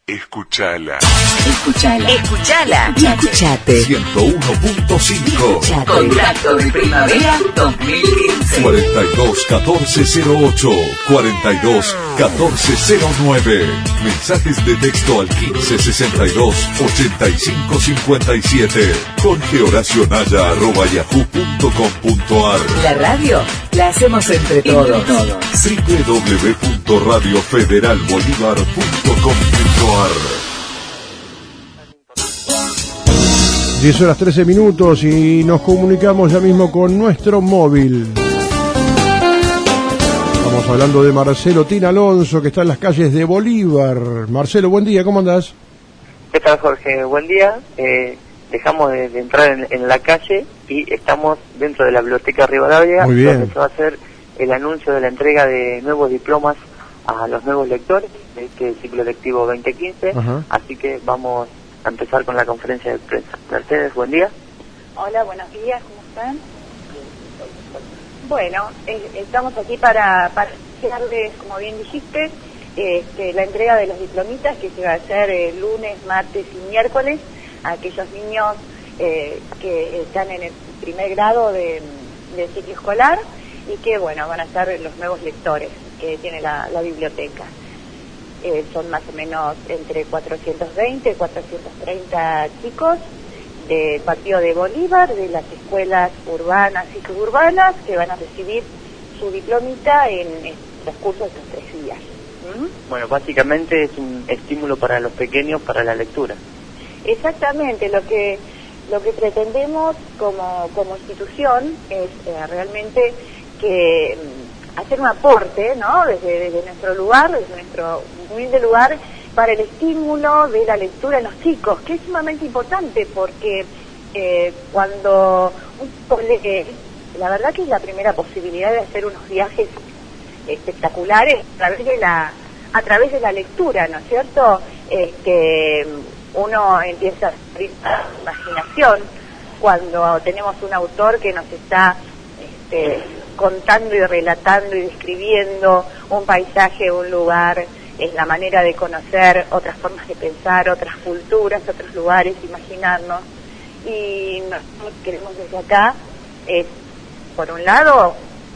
Escuchala. Escuchala. Escuchala. Y escuchate. 101.5. Contrato de primavera 2015. 42 1408. 42 1409. Mensajes de texto al 1562 8557. jorgehoracionaya@yahoo.com.ar. La radio la hacemos entre todos. www.radiofederalbolivar.com.ar. 10 horas 13 minutos y nos comunicamos ya mismo con nuestro móvil. Estamos hablando de Marcelo Tin Alonso, que está en las calles de Bolívar. Marcelo, buen día, ¿cómo andás? ¿Qué tal, Jorge? Buen día. Dejamos de entrar en la calle y estamos dentro de la Biblioteca Rivadavia, Muy bien. donde se va a hacer el anuncio de la entrega de nuevos diplomas a los nuevos lectores de este ciclo lectivo 2015. Ajá. Así que vamos a empezar con la conferencia de prensa. Mercedes, buen día. Hola, buenos días, ¿cómo están? Bueno, estamos aquí para darles, como bien dijiste, la entrega de los diplomitas que se va a hacer lunes, martes y miércoles a aquellos niños que están en el primer grado del ciclo escolar y que, bueno, van a ser los nuevos lectores que tiene la biblioteca. Son más o menos entre 420 y 430 chicos del partido de Bolívar, de las escuelas urbanas y suburbanas, que van a recibir su diplomita en los cursos de estos 3 días. Bueno, básicamente es un estímulo para los pequeños para la lectura. Exactamente, lo que pretendemos como institución es realmente que hacer un aporte, ¿no? Desde nuestro lugar, desde nuestro humilde lugar, para el estímulo de la lectura en los chicos, que es sumamente importante porque cuando un chico lee, la verdad que es la primera posibilidad de hacer unos viajes espectaculares a través de la lectura, ¿no es cierto? Uno empieza a abrir la imaginación cuando tenemos un autor que nos está contando y relatando y describiendo un paisaje, un lugar, es la manera de conocer otras formas de pensar, otras culturas, otros lugares, imaginarnos. Y nosotros queremos desde acá es, por un lado,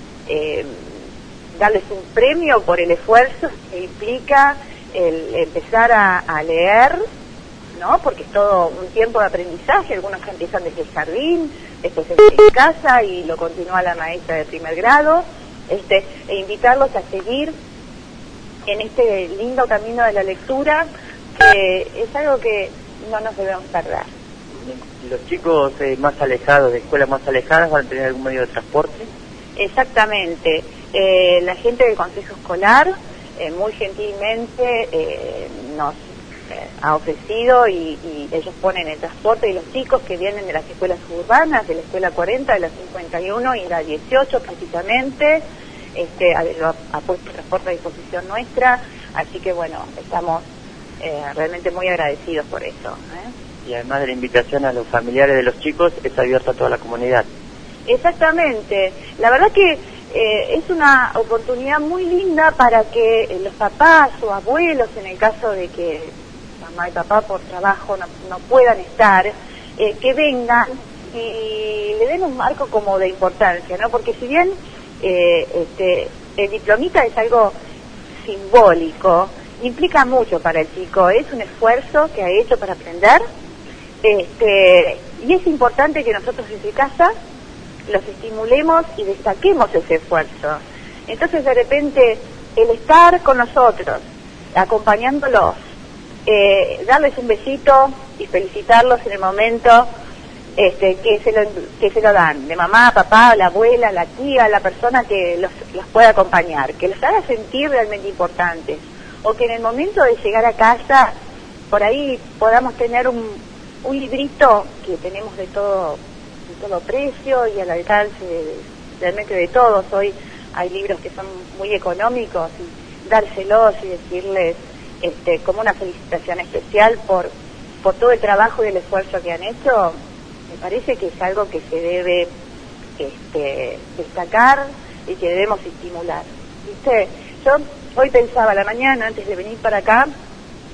darles un premio por el esfuerzo que implica el empezar a leer, ¿no? Porque es todo un tiempo de aprendizaje, algunos que empiezan desde el jardín, después en casa y lo continúa la maestra de primer grado, e invitarlos a seguir en este lindo camino de la lectura, que es algo que no nos debemos perder. ¿Los chicos más alejados, de escuelas más alejadas, van a tener algún medio de transporte? Exactamente. La gente del Consejo Escolar muy gentilmente nos ha ofrecido y ellos ponen el transporte de los chicos que vienen de las escuelas suburbanas, de la escuela 40, de la 51 y la 18 precisamente, ha puesto el transporte a disposición nuestra, así que bueno, estamos realmente muy agradecidos por eso. Y además de la invitación a los familiares de los chicos, es abierta a toda la comunidad. Exactamente, la verdad que es una oportunidad muy linda para que los papás o abuelos, en el caso de que mamá y papá por trabajo no puedan estar, que vengan y le den un marco como de importancia, ¿no? Porque si bien el diplomita es algo simbólico, implica mucho para el chico, es un esfuerzo que ha hecho para aprender, y es importante que nosotros desde casa los estimulemos y destaquemos ese esfuerzo. Entonces, de repente, el estar con nosotros, acompañándolos, darles un besito y felicitarlos en el momento que se lo dan, de mamá, papá, la abuela, la tía, la persona que los pueda acompañar, que los haga sentir realmente importantes, o que en el momento de llegar a casa, por ahí podamos tener un librito que tenemos de todo precio y al alcance realmente de todos. Hoy hay libros que son muy económicos y dárselos y decirles como una felicitación especial por todo el trabajo y el esfuerzo que han hecho, me parece que es algo que se debe destacar y que debemos estimular. ¿Viste? Yo hoy pensaba a la mañana, antes de venir para acá,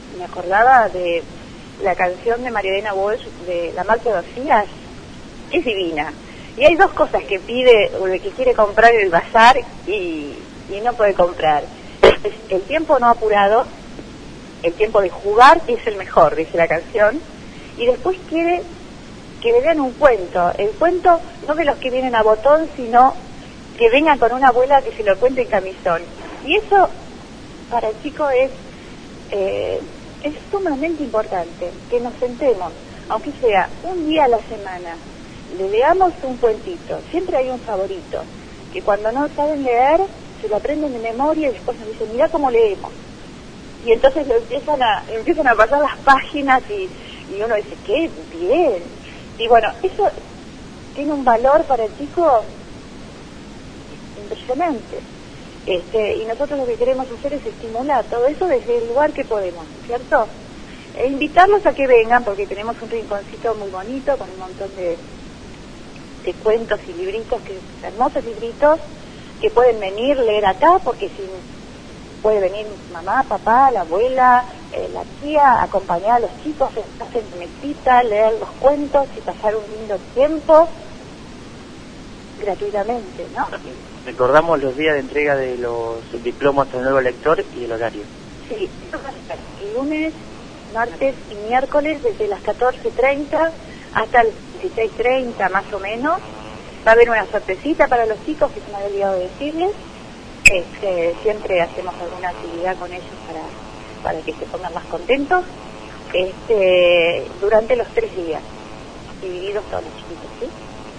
me acordaba de la canción de María Elena Walsh de La Marcha de Orfías, es divina. Y hay dos cosas que pide o que quiere comprar el bazar y no puede comprar. Es el tiempo no apurado, el tiempo de jugar es el mejor, dice la canción, y después quiere que le den un cuento. El cuento no de los que vienen a botón, sino que vengan con una abuela que se lo cuente en camisón. Y eso para el chico es sumamente importante, que nos sentemos, aunque sea un día a la semana, le leamos un cuentito. Siempre hay un favorito, que cuando no saben leer, se lo aprenden de memoria y después nos dicen, mirá cómo leemos. Y entonces empiezan a pasar las páginas y uno dice, qué bien. Y bueno, eso tiene un valor para el chico impresionante. Y nosotros lo que queremos hacer es estimular todo eso desde el lugar que podemos, ¿cierto? E invitarlos a que vengan, porque tenemos un rinconcito muy bonito con un montón de cuentos y libritos, hermosos libritos, que pueden venir, leer acá, porque si puede venir mamá, papá, la abuela, la tía, acompañar a los chicos, sentarse en mesita, leer los cuentos y pasar un lindo tiempo gratuitamente, ¿no? Recordamos los días de entrega de los diplomas al nuevo lector y el horario. Sí, eso va a ser el lunes, martes y miércoles desde las 14:30 hasta las 16:30 más o menos. Va a haber una sorpresita para los chicos que se me había olvidado de decirles. Siempre hacemos alguna actividad con ellos para que se pongan más contentos. Durante los 3 días, divididos todos los chiquitos, ¿sí?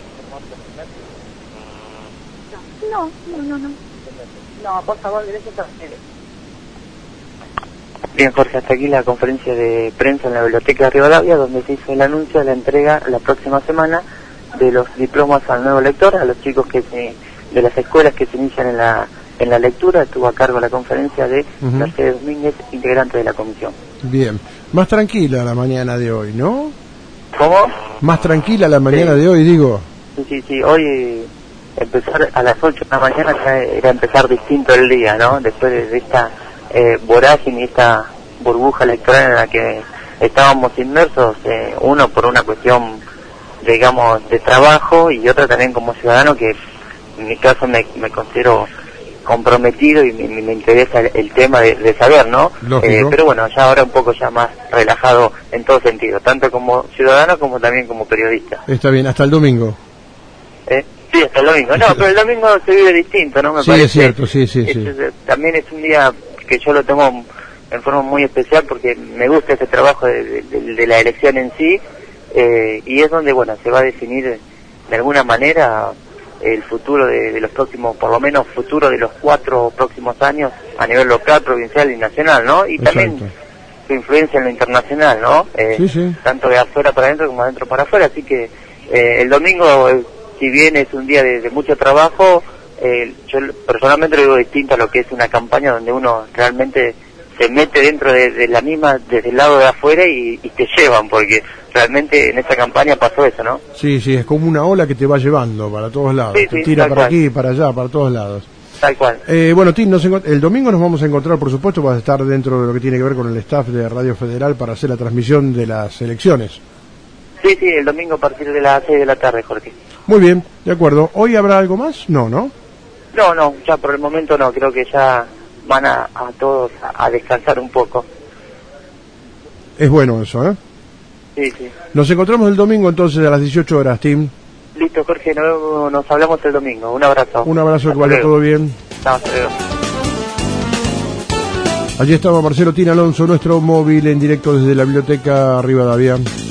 No. No, por favor, gracias a ustedes. Bien, Jorge, hasta aquí la conferencia de prensa en la Biblioteca de Rivadavia, donde se hizo el anuncio de la entrega la próxima semana de los diplomas al nuevo lector, a los chicos de las escuelas que se inician en la lectura. Estuvo a cargo la conferencia de Mercedes Domínguez, integrante de la comisión. Bien, más tranquila la mañana de hoy, ¿no? ¿Cómo? Más tranquila la mañana de hoy, digo. Sí, hoy empezar a las 8 de la mañana ya era empezar distinto el día, ¿no? Después de esta vorágine y esta burbuja electoral en la que estábamos inmersos, uno por una cuestión, digamos, de trabajo, y otra también como ciudadano, que en mi caso me considero comprometido y me interesa el tema de saber, ¿no? Pero bueno, ya ahora un poco ya más relajado en todo sentido, tanto como ciudadano como también como periodista. Está bien, hasta el domingo. Sí, hasta el domingo. No, pero el domingo se vive distinto, ¿no? Me sí, parece, es cierto, sí. También es un día que yo lo tomo en forma muy especial porque me gusta ese trabajo de la elección en sí, y es donde, bueno, se va a definir de alguna manera el futuro de los próximos, por lo menos futuro de los 4 próximos años a nivel local, provincial y nacional, ¿no? Y también su influencia en lo internacional, ¿no? Tanto de afuera para adentro como de adentro para afuera. Así que el domingo, si bien es un día de mucho trabajo, yo personalmente lo digo distinto a lo que es una campaña donde uno realmente se mete dentro de la misma, desde el lado de afuera y te llevan, porque realmente en esta campaña pasó eso, ¿no? Sí, es como una ola que te va llevando para todos lados, te tira para aquí, para allá, para todos lados. Tal cual. Bueno, Tim, el domingo nos vamos a encontrar, por supuesto, vas a estar dentro de lo que tiene que ver con el staff de Radio Federal para hacer la transmisión de las elecciones. Sí, el domingo a partir de las 6 de la tarde, Jorge. Muy bien, de acuerdo. ¿Hoy habrá algo más? No, ya por el momento no, creo que ya van a todos a descansar un poco. Es bueno eso, ¿eh? Sí. Nos encontramos el domingo entonces a las 18 horas, Tim. Listo, Jorge, nos hablamos el domingo. Un abrazo. Un abrazo, que vaya todo bien. Hasta luego. Allí estaba Marcelo Tin Alonso, nuestro móvil en directo desde la Biblioteca Rivadavia.